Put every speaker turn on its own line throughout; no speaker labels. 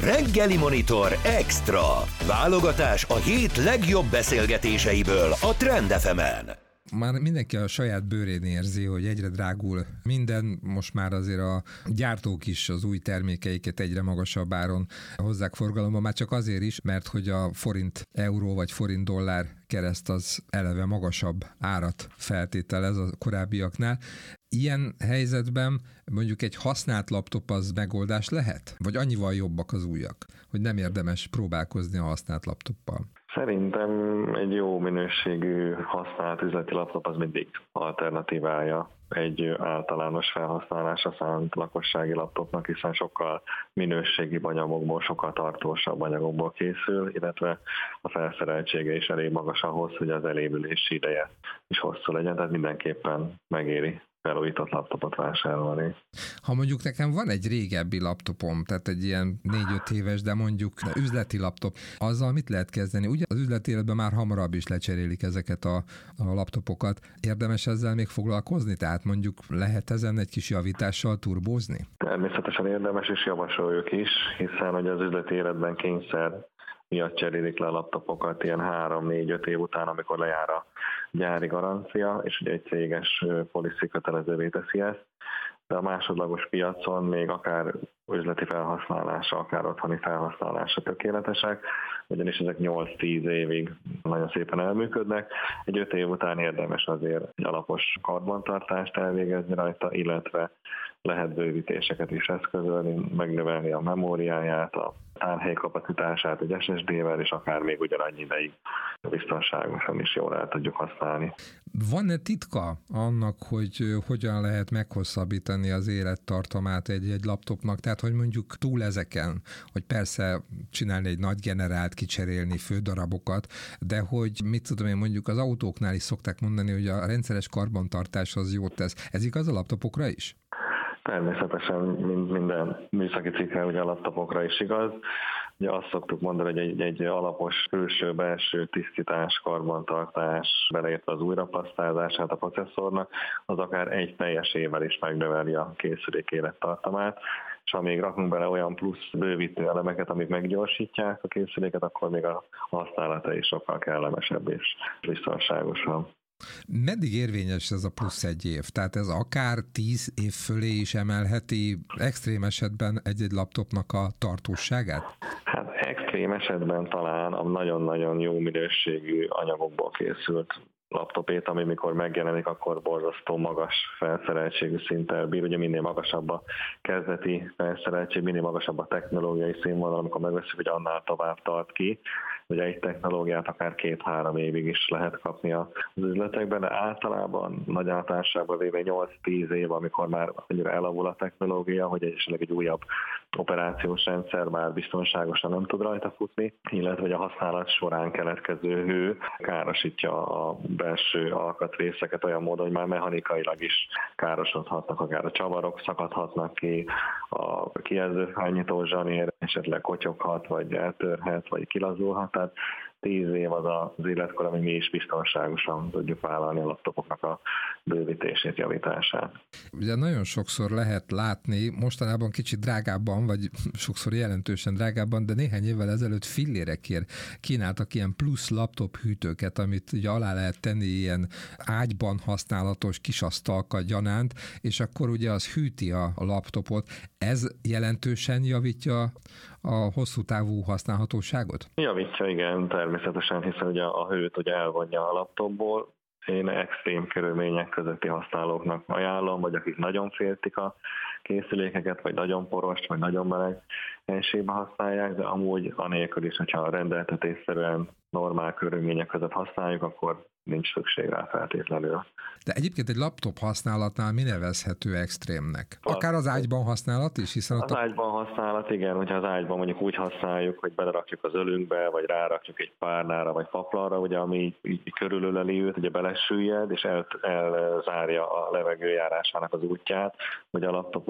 Reggeli Monitor Extra. Válogatás a hét legjobb beszélgetéseiből a Trend FM-en.
Már mindenki a saját bőrén érzi, hogy egyre drágul minden, most már azért a gyártók is az új termékeiket egyre magasabb áron hozzák forgalomba, már csak azért is, mert hogy a forint-euró vagy forint-dollár kereszt az eleve magasabb árat feltételez a korábbiaknál. Ilyen helyzetben mondjuk egy használt laptop az megoldás lehet? Vagy annyival jobbak az újak, hogy nem érdemes próbálkozni a használt laptoppal?
Szerintem egy jó minőségű használt üzleti laptop az mindig alternatívája egy általános felhasználásra szánt lakossági laptopnak, hiszen sokkal minőségibb anyagokból, sokkal tartósabb anyagokból készül, illetve a felszereltsége is elég magas ahhoz, hogy az elévülési ideje is hosszú legyen, tehát mindenképpen megéri felújított laptopot vásárolni.
Ha mondjuk nekem van egy régebbi laptopom, tehát egy ilyen 4-5 éves, de mondjuk üzleti laptop, azzal mit lehet kezdeni? Ugye az üzleti életben már hamarabb is lecserélik ezeket a laptopokat. Érdemes ezzel még foglalkozni? Tehát mondjuk lehet ezen egy kis javítással turbózni?
Természetesen érdemes, és javasoljuk is, hiszen hogy az üzleti életben kényszer miatt cserélik le a laptopokat ilyen 3-4-5 év után, amikor lejár a gyári garancia, és ugye egy céges policy kötelezővé teszi ezt, de a másodlagos piacon még akár üzleti felhasználása, akár otthoni felhasználása tökéletesek, ugyanis ezek 8-10 évig nagyon szépen elműködnek. Egy 5 év után érdemes azért egy alapos karbantartást elvégezni rajta, illetve lehet bővítéseket is eszközölni, megnövelni a memóriáját, a tárhely kapacitását egy SSD-vel, és akár még ugyanannyi ideig biztonságosan is jól el tudjuk használni.
Van-e titka annak, hogy hogyan lehet meghosszabbítani az élettartamát egy laptopnak? Tehát, hogy mondjuk túl ezeken, hogy persze csinálni egy nagy generált, kicserélni fődarabokat, de hogy mit tudom én, mondjuk az autóknál is szokták mondani, hogy a rendszeres karbantartás az jót tesz. Ez igaz a laptopokra is?
Természetesen minden műszaki cikkre, ugye a laptopokra is igaz. Ugye azt szoktuk mondani, hogy egy alapos külső-belső tisztítás, karbantartás, beleértve az újrapasztázását a processzornak, az akár egy teljes évvel is megnöveli a készülék élettartamát, és ha még rakunk bele olyan plusz bővítő elemeket, amik meggyorsítják a készüléket, akkor még a használata is sokkal kellemesebb és biztonságosabb.
Meddig érvényes ez a plusz egy év? Tehát ez akár 10 év fölé is emelheti extrém esetben egy-egy laptopnak a tartóságát?
Hát extrém esetben talán a nagyon-nagyon jó minőségű anyagokból készült laptopét, ami mikor megjelenik, akkor borzasztó magas felszereltségű szinttel bír. Ugye minél magasabb a kezdeti felszereltség, minél magasabb a technológiai színvonal, amikor megveszünk, hogy annál tovább tart ki. Ugye egy technológiát akár 2-3 évig is lehet kapni az üzletekben, de általában nagy általánosságban véve 8-10 év, amikor már annyira elavul a technológia, hogy esetleg egy újabb operációs rendszer már biztonságosan nem tud rajta futni, illetve hogy a használat során keletkező hő károsítja a belső alkatrészeket olyan módon, hogy már mechanikailag is károsodhatnak, akár a csavarok szakadhatnak ki, a kijelzőfelnyitó zsanér esetleg kotyoghat, vagy eltörhet, vagy kilazulhat. Tehát 10 év az az életkor, ami mi is biztonságosan tudjuk vállalni a laptopoknak a bővítését, javítását.
Ugye nagyon sokszor lehet látni, mostanában kicsit drágábban, vagy sokszor jelentősen drágábban, de néhány évvel ezelőtt fillérekért kínáltak ilyen plusz laptop hűtőket, amit ugye alá lehet tenni ilyen ágyban használatos kisasztalka gyanánt, és akkor ugye az hűti a laptopot. Ez jelentősen javítja a hosszú távú használhatóságot?
Javítja, igen, természetesen, hiszen ugye a hőt ugye elvonja a laptopból. Én extrém körülmények közötti használóknak ajánlom, vagy akik nagyon féltik a készülékeket, vagy nagyon porost, vagy nagyon meleg helységben használják, de amúgy anélkül is, hogyha rendeltetésszerűen normál körülmények között használjuk, akkor nincs szükség rá feltétlenül.
De egyébként egy laptop használatnál mi nevezhető extrémnek? Akár az ágyban használat is? Hiszen
az ágyban használat, igen, hogyha az ágyban mondjuk úgy használjuk, hogy belerakjuk az ölünkbe, vagy rárakjuk egy párnára, vagy paplanra, ugye, ami így körülöleli őt, ugye belesüllyed, és elzárja a levegő járásának az útját, hogy a laptop ugye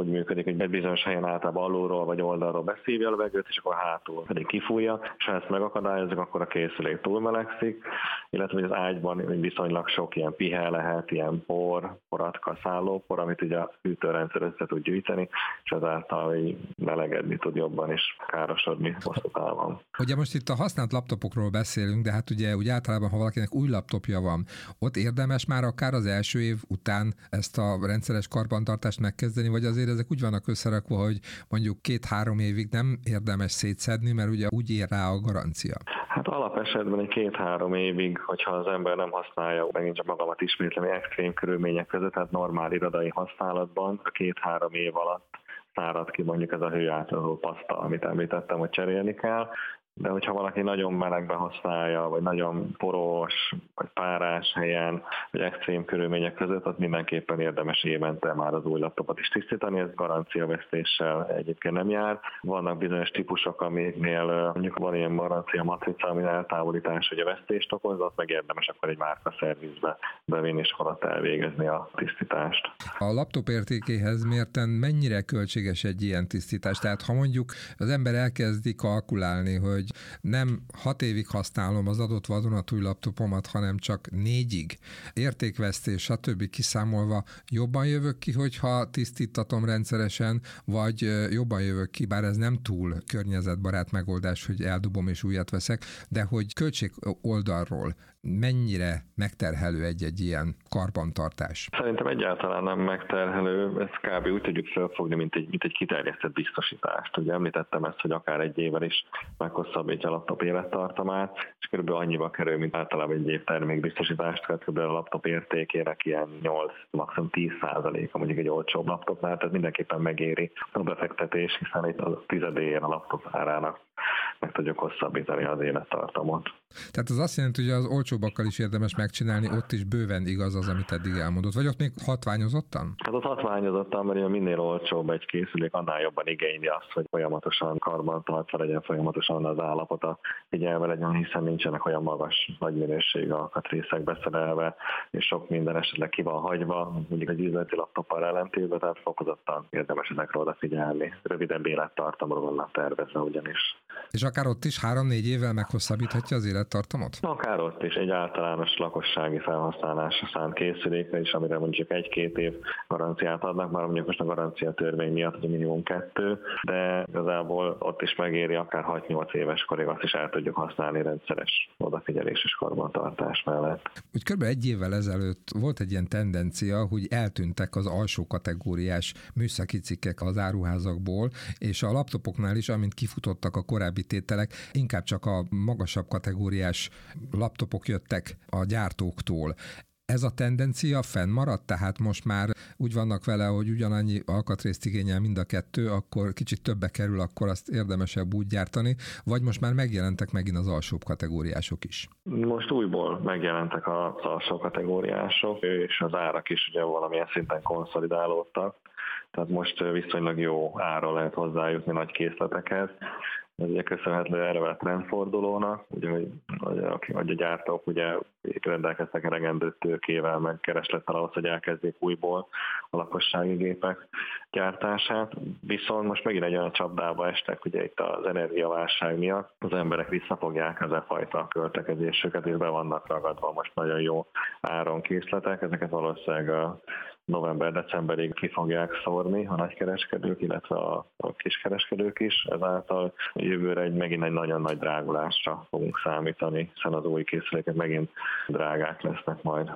úgy működik, hogy egy bizonyos helyen általában alulról vagy oldalról beszívja a levegőt, és akkor hátul pedig kifújja, és ha ezt megakadályozzuk, akkor a készülék túlmelegszik, illetve hogy az ágyban viszonylag sok ilyen pihe lehet, ilyen poratka, szállópor, amit ugye a hűtőrendszer össze tud gyűjteni, és ezáltal melegedni tud jobban és károsodni hosszú távon.
Ugye most itt a használt laptopokról beszélünk, de hát ugye úgy általában, ha valakinek új laptopja van, ott érdemes már akár az első év után ezt a rendszeres karbantartást megkezdeni, vagy azért ezek úgy vannak összerakva, hogy mondjuk 2-3 évig nem érdemes szétszedni, mert ugye úgy ér rá a garancia.
Hát alapesetben egy 2-3 évig, hogyha az ember nem használja, megint csak magamat ismétlem, extrém körülmények között, tehát normál irodai használatban a 2-3 év alatt szárad ki mondjuk ez a hőátrazó paszta, amit említettem, hogy cserélni kell. De hogyha valaki nagyon melegben használja, vagy nagyon poros, vagy párás helyen, vagy extrém körülmények között, ott mindenképpen érdemes évente már az új laptopot is tisztítani, ez garanciavesztéssel egyébként nem jár. Vannak bizonyos típusok, amiknél mondjuk van ilyen garancia matrica, ami eltávolítás, hogy a vesztést okoz, ott meg érdemes akkor egy márkaszervizbe bevinni, és alatt elvégezni a tisztítást.
A laptop értékéhez mérten mennyire költséges egy ilyen tisztítás? Tehát ha mondjuk az ember elkezdi kalkulálni, hogy nem 6 évig használom az adott vadonatúj laptopomat, hanem csak 4-ig, értékvesztés, stb. Kiszámolva jobban jövök ki, hogyha tisztítatom rendszeresen, vagy jobban jövök ki, bár ez nem túl környezetbarát megoldás, hogy eldobom és újat veszek, de hogy költség oldalról mennyire megterhelő egy ilyen karbantartás?
Szerintem egyáltalán nem megterhelő, ezt kb. Úgy tudjuk felfogni, mint egy kiterjesztett biztosítást. Ugye említettem ezt, hogy akár egy évvel is meghosszabbítja a laptop élettartamát, és kb. Annyiba kerül, mint általában egy év termékbiztosítást, tehát kb. A laptop értékének ilyen 8, maximum 10%-a mondjuk egy olcsóbb laptopnál, tehát mindenképpen megéri a befektetés, hiszen itt a tizedéjén a laptop árának meg tudjuk hosszabbítani az élettartamot.
Tehát az azt jelenti, hogy az olcsóbbakkal is érdemes megcsinálni, ott is bőven igaz az, amit eddig elmondott. Vagy ott még hatványozottan?
Hát ott hatványozottan, mert minél olcsóbb egy készülék, annál jobban igényli azt, hogy folyamatosan karbantartva legyen, folyamatosan az állapota figyelve legyen, hiszen nincsenek olyan magas, nagy minőségű alkatrészek beszerelve, és sok minden esetleg ki van hagyva, mondjuk egy üzleti laptoppal ellentétben, tehát fokozottan érdemes ezekről odafigyelni. Rövidebb élettartamról vannak tervezve ugyanis.
És akár ott is 3-4 évvel meghosszabbíthatja az élettartamot?
Akár ott is egy általános lakossági felhasználásra szánt készülékre is, amire mondjuk 1-2 év garanciát adnak, már mondjuk most a garancia törvény miatt, hogy minimum 2, de igazából ott is megéri akár 6-8 éves korig azt is el tudjuk használni rendszeres odafigyelés és karbantartás mellett.
Úgy kb. 1 évvel ezelőtt volt egy ilyen tendencia, hogy eltűntek az alsó kategóriás műszaki cikkek az áruházakból, és a laptopoknál is, amint kifutottak a korábbi tételek, inkább csak a magasabb kategóriás laptopok jöttek a gyártóktól. Ez a tendencia fennmaradt, tehát most már úgy vannak vele, hogy ugyanannyi alkatrészt igényel mind a kettő, akkor kicsit többe kerül, akkor azt érdemesebb úgy gyártani, vagy most már megjelentek megint az alsóbb kategóriások is?
Most újból megjelentek az alsó kategóriások, és az árak is ugye valamilyen szinten konszolidálódtak, tehát most viszonylag jó áron lehet hozzájutni nagy készletekhez. Ez ugye köszönhető erre a trendfordulónak, ugye, hogy a gyártók ugye rendelkeztek elegendő tőkével, meg kereslettel ahhoz, hogy elkezdjék újból a lakossági gépek gyártását. Viszont most megint egy olyan csapdába estek, ugye itt az energiaválság miatt az emberek visszafogják ez a fajta költekezésüket, és be vannak ragadva most nagyon jó áron készletek, ezeket valószínűleg a november-decemberig ki fogják szórni a nagykereskedők, illetve a kiskereskedők is. Ezáltal jövőre megint egy nagyon nagy drágulásra fogunk számítani, hiszen az új készülékek megint drágák lesznek majd.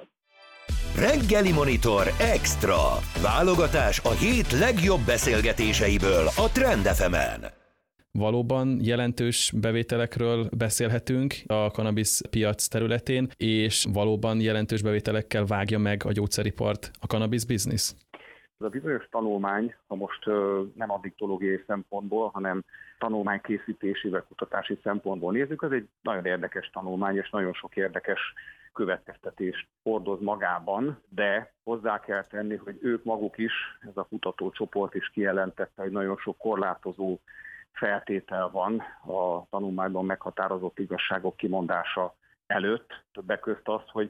Reggeli Monitor Extra. Válogatás a hét legjobb beszélgetéseiből a Trend FM-en.
Valóban jelentős bevételekről beszélhetünk a cannabis piac területén, és valóban jelentős bevételekkel vágja meg a gyógyszeripart a cannabis biznisz?
Ez a bizonyos tanulmány, ha most nem addiktológiai szempontból, hanem tanulmánykészítési vagy kutatási szempontból nézzük, az egy nagyon érdekes tanulmány, és nagyon sok érdekes következtetést hordoz magában, de hozzá kell tenni, hogy ők maguk is, ez a kutatócsoport is kijelentette, hogy nagyon sok korlátozó feltétel van a tanulmányban meghatározott igazságok kimondása előtt. Többek közt az, hogy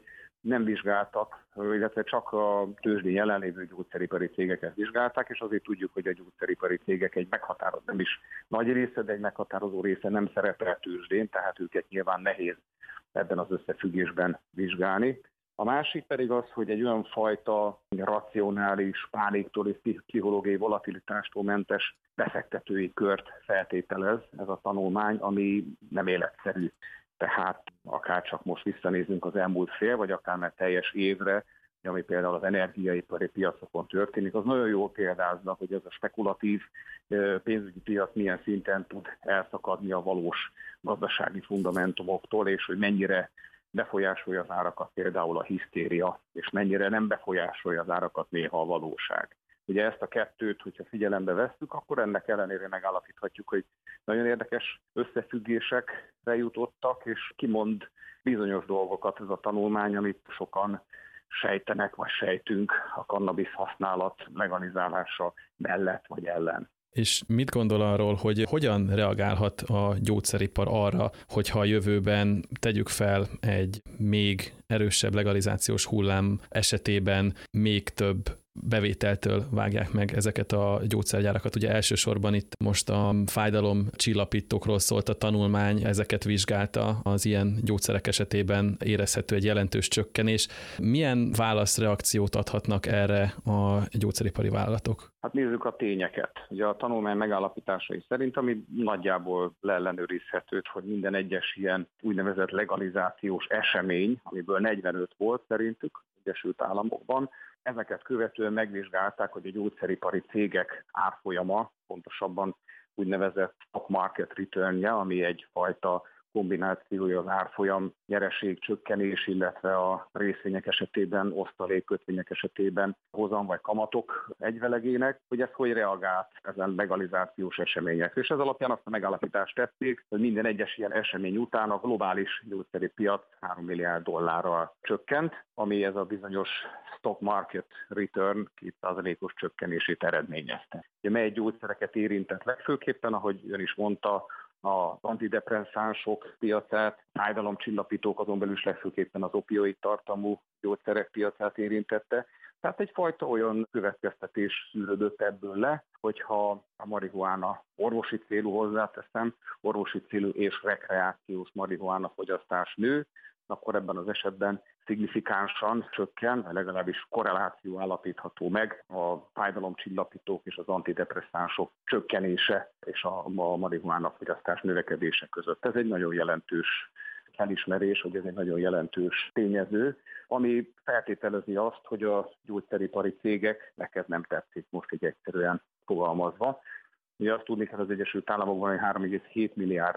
nem vizsgáltak, illetve csak a tőzsdén jelenlévő gyógyszeripari cégeket vizsgálták, és azért tudjuk, hogy a gyógyszeripari cégek egy meghatározó, nem is nagy része, de egy meghatározó része nem szerepel tőzsdén, tehát őket nyilván nehéz ebben az összefüggésben vizsgálni. A másik pedig az, hogy egy olyan fajta racionális, pániktól és pszichológiai volatilitástól mentes befektetői kört feltételez ez a tanulmány, ami nem életszerű. Tehát akár csak most visszanézünk az elmúlt fél, vagy akár már teljes évre, ami például az energiaipari piacokon történik, az nagyon jól példázza, hogy ez a spekulatív pénzügyi piac milyen szinten tud elszakadni a valós gazdasági fundamentumoktól, és hogy mennyire befolyásolja az árakat például a hisztéria, és mennyire nem befolyásolja az árakat néha a valóság. Ugye ezt a kettőt, hogyha figyelembe vesszük, akkor ennek ellenére megállapíthatjuk, hogy nagyon érdekes összefüggésekre jutottak, és kimond bizonyos dolgokat ez a tanulmány, amit sokan sejtenek, vagy sejtünk a kannabisz használat legalizálása mellett vagy ellen.
És mit gondol arról, hogy hogyan reagálhat a gyógyszeripar arra, hogyha a jövőben tegyük fel egy még erősebb legalizációs hullám esetében még több bevételtől vágják meg ezeket a gyógyszergyárakat. Ugye elsősorban itt most a fájdalomcsillapítókról szólt a tanulmány, ezeket vizsgálta, az ilyen gyógyszerek esetében érezhető egy jelentős csökkenés. Milyen válaszreakciót adhatnak erre a gyógyszeripari vállalatok?
Hát nézzük a tényeket. Ugye a tanulmány megállapításai szerint, ami nagyjából leellenőrizhető, hogy minden egyes ilyen úgynevezett legalizációs esemény, amiből 45 volt szerintük Egyesült Államokban, ezeket követően megvizsgálták, hogy a gyógyszeripari cégek árfolyama, pontosabban úgynevezett stock market returnje, ami egyfajta kombinációja az árfolyam nyereség csökkenés, illetve a részvények esetében, osztalékkötvények esetében hozam vagy kamatok egyvelegének, hogy ez hogy reagált ezen legalizációs eseményekre. És ez alapján azt a megállapítást tették, hogy minden egyes ilyen esemény után a globális gyógyszeri piac $3 milliárd csökkent, ami ez a bizonyos stock market return 2%-os csökkenését eredményezte. Ugye mely gyógyszereket érintett legfőképpen, ahogy ön is mondta, az antidepresszánsok piacát, fájdalomcsillapítók, azon belül is legfőképpen az opioid tartalmú gyógyszerek piacát érintette. Tehát egyfajta olyan következtetés szűrődött ebből le, hogyha a marihuána orvosi célú, hozzáteszem, orvosi célú és rekreációs marihuána fogyasztás nő, akkor ebben az esetben szignifikánsan csökken, vagy legalábbis korreláció állapítható meg a fájdalomcsillapítók és az antidepresszánsok csökkenése és a marihuána fogyasztás növekedése között. Ez egy nagyon jelentős felismerés, hogy ez egy nagyon jelentős tényező, ami feltételezi azt, hogy a gyógyszeripari cégek, neked nem tetszik most így egyszerűen fogalmazva. Ugye azt tudni kell, az Egyesült Államokban $3,7 milliárd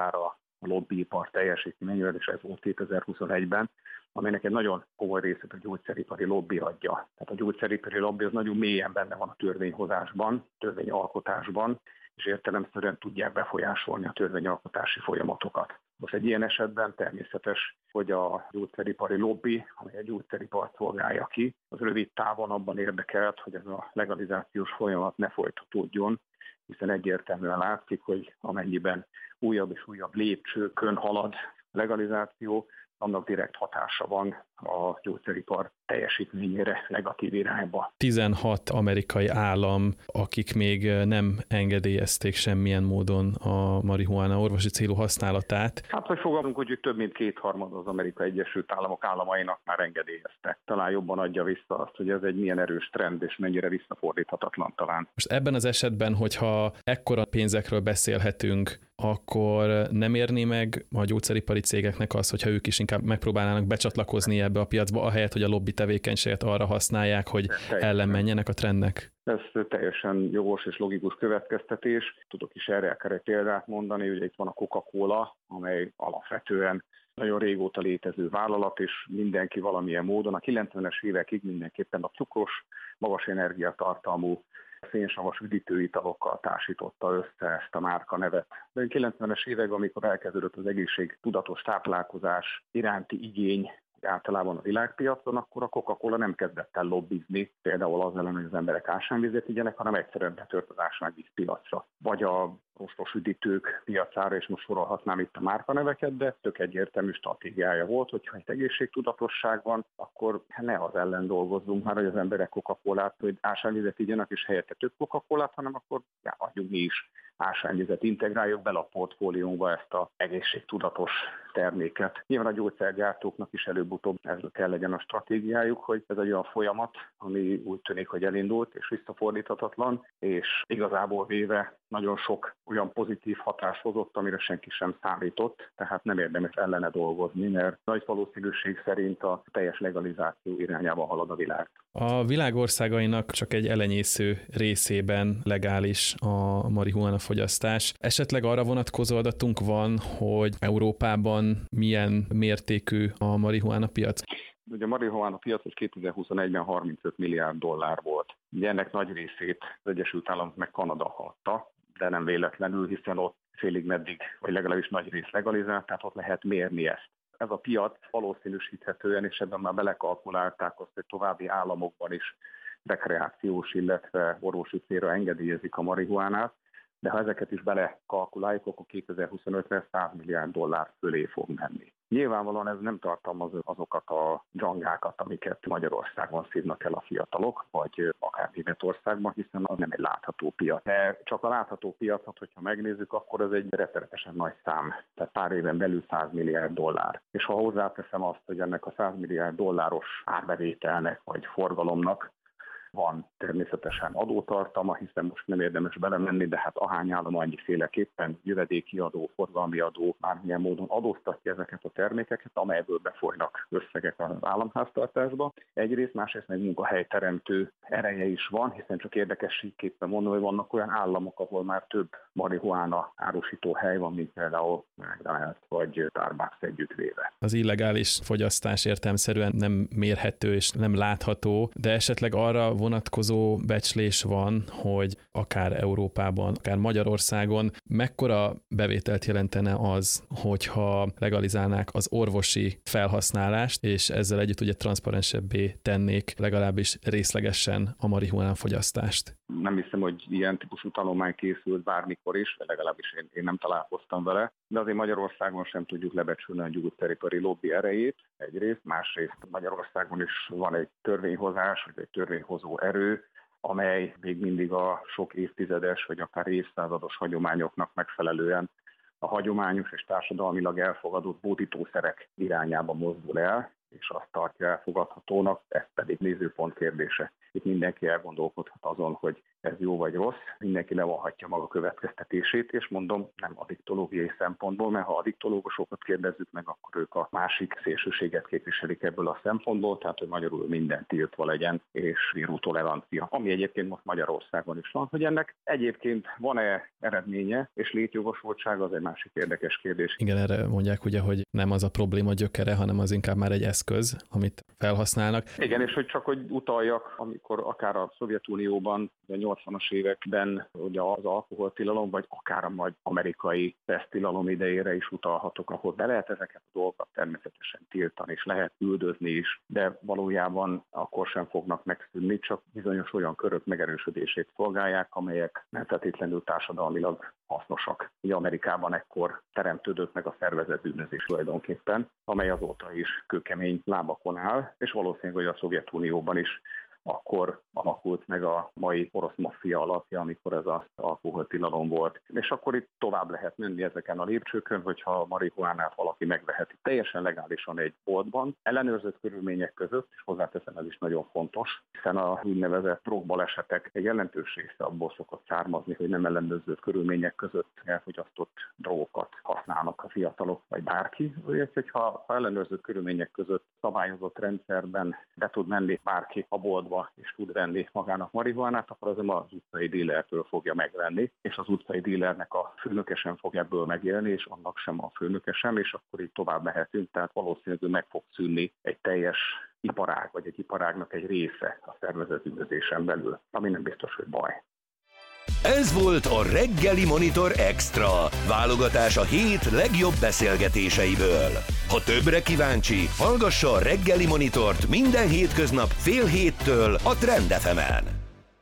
a lobbyipar teljesítményével, és ez volt 2021-ben, aminek egy nagyon komoly részét a gyógyszeripari lobby adja. Tehát a gyógyszeripari lobby az nagyon mélyen benne van a törvényhozásban, törvényalkotásban, és értelemszerűen tudják befolyásolni a törvényalkotási folyamatokat. Most egy ilyen esetben természetes, hogy a gyógyszeripari lobby, amely a gyógyszeripart szolgálja ki, az rövid távon abban érdekelt, hogy ez a legalizációs folyamat ne folytatódjon, hiszen egyértelműen látszik, hogy amennyiben újabb és újabb lépcsőkön halad a legalizáció, annak direkt hatása van a gyógyszeripar teljesítményére negatív irányba.
16 amerikai állam, akik még nem engedélyezték semmilyen módon a marihuána orvosi célú használatát.
Hát, hogy fogalmunk, hogy több mint 2/3 az Amerikai Egyesült Államok államainak már engedélyezte. Talán jobban adja vissza azt, hogy ez egy milyen erős trend, és mennyire visszafordíthatatlan talán.
Most ebben az esetben, hogyha ekkora pénzekről beszélhetünk, akkor nem érné meg a gyógyszeripari cégeknek az, hogyha ők is inkább megpróbálnának becsatlakozni ebbe a piacba, ahelyett, hogy a lobby tevékenységet arra használják, hogy ellenmenjenek a trendnek?
Ez teljesen jogos és logikus következtetés. Tudok is erre akár egy példát mondani, ugye itt van a Coca-Cola, amely alapvetően nagyon régóta létező vállalat, és mindenki valamilyen módon a 90-es évekig mindenképpen a cukros, magas energiatartalmú szénsavas üdítőitalokkal társította össze ezt a márkanevet. De a 90-es években, amikor elkezdődött az egészségtudatos táplálkozás iránti igény, általában a világpiacon, akkor a Coca-Cola nem kezdett el lobbizni, például az ellen, hogy az emberek ásványvizet igyenek, hanem egyszerűen betört az ásványvíz piacra. Vagy a rostos üdítők piacára, és most sorolhatnám itt a márkaneveket, de tök egyértelmű stratégiája volt, hogyha egy egészségtudatosság van, akkor ne az ellen dolgozzunk már, hogy az emberek Coca-Colát, hogy ásványvizet igyanak, és helyette több Coca-Colát, hanem akkor adjunk mi is ásványvizet, integráljuk bele a portfóliónkba ezt az egészségtudatos terméket. Nyilván a gyógyszergyártóknak is előbb-utóbb ez kell legyen a stratégiájuk, hogy ez egy olyan folyamat, ami úgy tűnik, hogy elindult és visszafordíthatatlan, és igazából véve nagyon sok olyan pozitív hatás hozott, amire senki sem számított, tehát nem érdemes ellene dolgozni, mert nagy valószínűség szerint a teljes legalizáció irányába halad a világ.
A világ országainak csak egy elenyésző részében legális a marihuána fogyasztás. Esetleg arra vonatkozó adatunk van, hogy Európában milyen mértékű a marihuána piac?
Ugye a marihuána piac 2021-ben 35 milliárd dollár volt. Ugye ennek nagy részét az Egyesült Államok meg Kanada hagyta, de nem véletlenül, hiszen ott félig meddig, vagy legalábbis nagy rész legalizált, tehát ott lehet mérni ezt. Ez a piac valószínűsíthetően, és ebben már belekalkulálták azt, hogy további államokban is rekreációs, illetve orvosi célra engedélyezik a marihuánát, de ha ezeket is belekalkuláljuk, akkor 2025-re 100 milliárd dollár fölé fog menni. Nyilvánvalóan ez nem tartalmaz azokat a dzsangákat, amiket Magyarországon szívnak el a fiatalok, vagy akár Németországban, hiszen az nem egy látható piac. De csak a látható piacot, hogyha megnézzük, akkor ez egy rettenetesen nagy szám. Tehát pár éven belül 100 milliárd dollár. És ha hozzáteszem azt, hogy ennek a 100 milliárd dolláros árbevételnek vagy forgalomnak van természetesen adótartalma, hiszen most nem érdemes belemenni, de hát ahány állam annyiféleképpen jövedéki adó, forgalmi adó, bármilyen módon adóztatja ezeket a termékeket, amelyből befolynak összegek az államháztartásba. Egyrészt, másrészt meg munkahelyteremtő ereje is van, hiszen csak érdekességképpen mondom, hogy vannak olyan államok, ahol már több marihuána árusító hely van, mint például McDonald's vagy Starbucks együttvéve.
Az illegális fogyasztás értelemszerűen nem mérhető és nem látható, de esetleg arra vonatkozó becslés van, hogy akár Európában, akár Magyarországon mekkora bevételt jelentene az, hogyha legalizálnák az orvosi felhasználást, és ezzel együtt ugye transzparensebbé tennék legalábbis részlegesen a marihuánán fogyasztást.
Nem hiszem, hogy ilyen típusú tanulmány készült bármikor is, legalábbis én nem találkoztam vele, de azért Magyarországon sem tudjuk lebecsülni a gyógyszeripari lobby erejét egyrészt, másrészt Magyarországon is van egy törvényhozás, vagy egy törvényhozó erő, amely még mindig a sok évtizedes, vagy akár évszázados hagyományoknak megfelelően a hagyományos és társadalmilag elfogadott bódítószerek irányába mozdul el, és azt tartja elfogadhatónak, ez pedig nézőpont kérdése. Itt mindenki elgondolkodhat azon, hogy ez jó vagy rossz, mindenki levonhatja maga következtetését, és mondom, nem addiktológiai szempontból, mert ha addiktológusokat kérdezzük meg, akkor ők a másik szélsőséget képviselik ebből a szempontból, tehát hogy magyarul minden tiltva legyen, és zéró tolerancia. Ami egyébként most Magyarországon is van, hogy ennek egyébként van-e eredménye, és létjogosultsága, az egy másik érdekes kérdés.
Igen, erre mondják ugye, hogy nem az a probléma gyökere, hanem az inkább már egy eszköz, amit felhasználnak.
Igen, és hogy csak hogy utaljak, amikor akár a Szovjetunióban, a 80-as években ugye az alkoholtilalom, vagy akár a majd amerikai tesztilalom idejére is utalhatok, ahol be lehet ezeket a dolgokat természetesen tiltani, és lehet üldözni is, de valójában akkor sem fognak megszűnni, csak bizonyos olyan körök megerősödését szolgálják, amelyek nem feltétlenül társadalmilag hasznosak. Ugye Amerikában ekkor teremtődött meg a szervezett bűnözés tulajdonképpen, amely azóta is kőkemény lábakon áll, és valószínűleg, hogy a Szovjetunióban is akkor alakult meg a mai orosz maffia alapja, amikor ez az alkoholtilalom volt. És akkor itt tovább lehet menni ezeken a lépcsőkön, hogyha a marihuánát valaki megveheti teljesen legálisan egy boltban, ellenőrzött körülmények között, és hozzáteszem, ez is nagyon fontos, hiszen a úgynevezett drogbalesetek egy jelentős része abból szokott származni, hogy nem ellenőrzött körülmények között elfogyasztott drogokat használnak a fiatalok, vagy bárki. Úgyhogy, hogyha ellenőrzött körülmények között szabályozott rendszerben be tud menni bárki a boltba, és tud venni magának marihuánát, akkor az nem az utcai dílertől fogja megvenni, és az utcai dílernek a főnöke sem fog ebből megélni, és annak sem a főnöke sem, és akkor így tovább mehetünk, tehát valószínűleg meg fog szűnni egy teljes iparág, vagy egy iparágnak egy része a szervezett bűnözésen belül, ami nem biztos, hogy baj.
Ez volt a Reggeli Monitor Extra, válogatás a hét legjobb beszélgetéseiből. Ha többre kíváncsi, hallgassa a Reggeli Monitort minden hétköznap fél héttől a Trend FM-en.